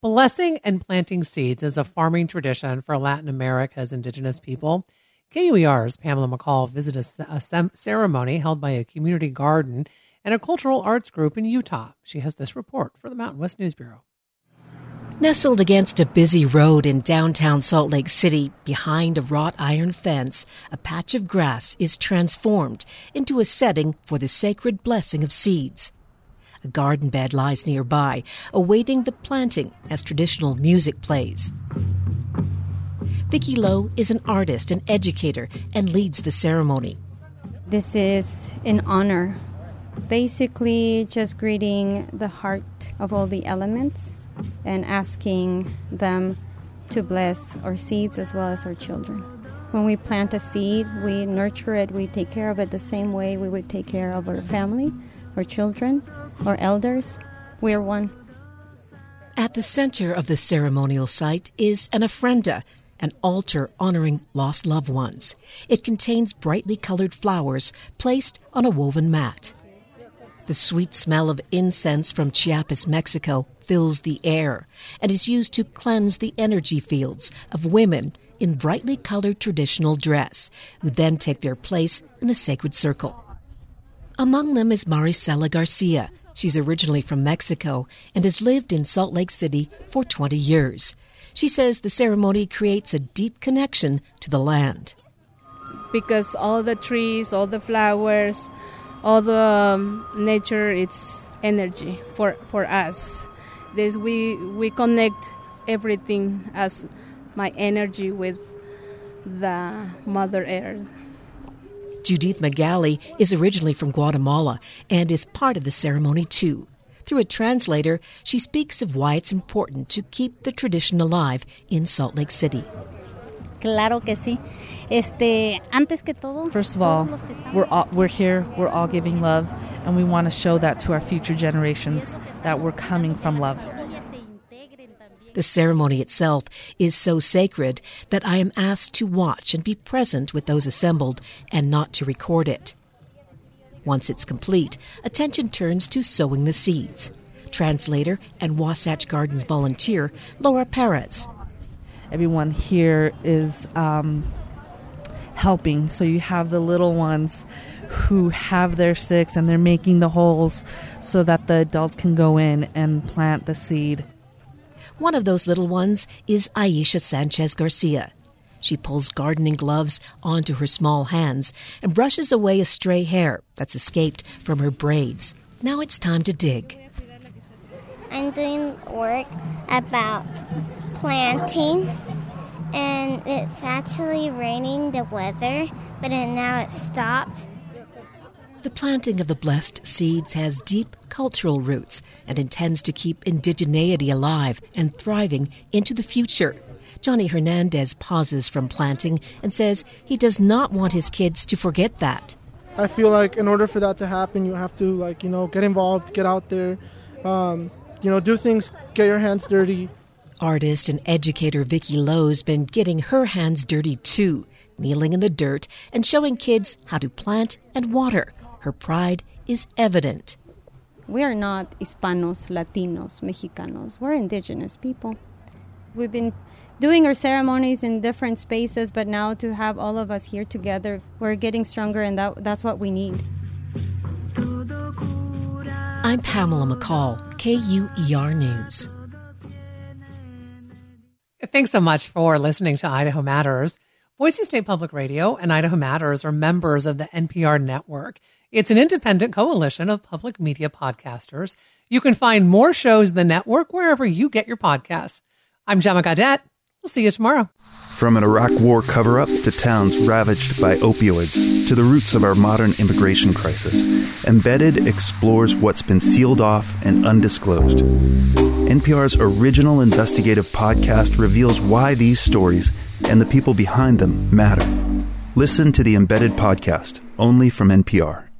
Blessing and planting seeds is a farming tradition for Latin America's indigenous people. KUER's Pamela McCall visited a ceremony held by a community garden and a cultural arts group in Utah. She has this report for the Mountain West News Bureau. Nestled against a busy road in downtown Salt Lake City, behind a wrought iron fence, a patch of grass is transformed into a setting for the sacred blessing of seeds. A garden bed lies nearby, awaiting the planting as traditional music plays. Vicki Lowe is an artist and educator and leads the ceremony. This is an honor, basically just greeting the heart of all the elements and asking them to bless our seeds as well as our children. When we plant a seed, we nurture it, we take care of it the same way we would take care of our family, our children, our elders. We are one. At the center of the ceremonial site is an ofrenda, an altar honoring lost loved ones. It contains brightly colored flowers placed on a woven mat. The sweet smell of incense from Chiapas, Mexico, fills the air and is used to cleanse the energy fields of women in brightly colored traditional dress, who then take their place in the sacred circle. Among them is Maricela Garcia. She's originally from Mexico and has lived in Salt Lake City for 20 years. She says the ceremony creates a deep connection to the land. Because all the trees, all the flowers, all the nature, it's energy for us. This we connect everything as my energy with the Mother Earth. Judith Magali is originally from Guatemala and is part of the ceremony too. Through a translator, she speaks of why it's important to keep the tradition alive in Salt Lake City. Claro que sí. Antes que todo, first of all, we're here, we're all giving love, and we want to show that to our future generations that we're coming from love. The ceremony itself is so sacred that I am asked to watch and be present with those assembled and not to record it. Once it's complete, attention turns to sowing the seeds. Translator and Wasatch Gardens volunteer Laura Perez. Everyone here is helping. So you have the little ones who have their sticks and they're making the holes so that the adults can go in and plant the seed. One of those little ones is Aisha Sanchez Garcia. She pulls gardening gloves onto her small hands and brushes away a stray hair that's escaped from her braids. Now it's time to dig. I'm doing work about planting, and it's actually raining the weather, but now it stopped. The planting of the blessed seeds has deep cultural roots and intends to keep indigeneity alive and thriving into the future. Johnny Hernandez pauses from planting and says he does not want his kids to forget that. I feel like in order for that to happen, you have to, get involved, get out there, do things, get your hands dirty. Artist and educator Vicki Lowe's been getting her hands dirty too, kneeling in the dirt and showing kids how to plant and water. Her pride is evident. We are not Hispanos, Latinos, Mexicanos. We're indigenous people. We've been doing our ceremonies in different spaces, but now to have all of us here together, we're getting stronger, and that's what we need. I'm Pamela McCall, KUER News. Thanks so much for listening to Idaho Matters. Boise State Public Radio and Idaho Matters are members of the NPR network. It's an independent coalition of public media podcasters. You can find more shows in the network wherever you get your podcasts. I'm Gemma Gaudette. We'll see you tomorrow. From an Iraq War cover-up to towns ravaged by opioids to the roots of our modern immigration crisis, Embedded explores what's been sealed off and undisclosed. NPR's original investigative podcast reveals why these stories and the people behind them matter. Listen to the Embedded podcast, only from NPR.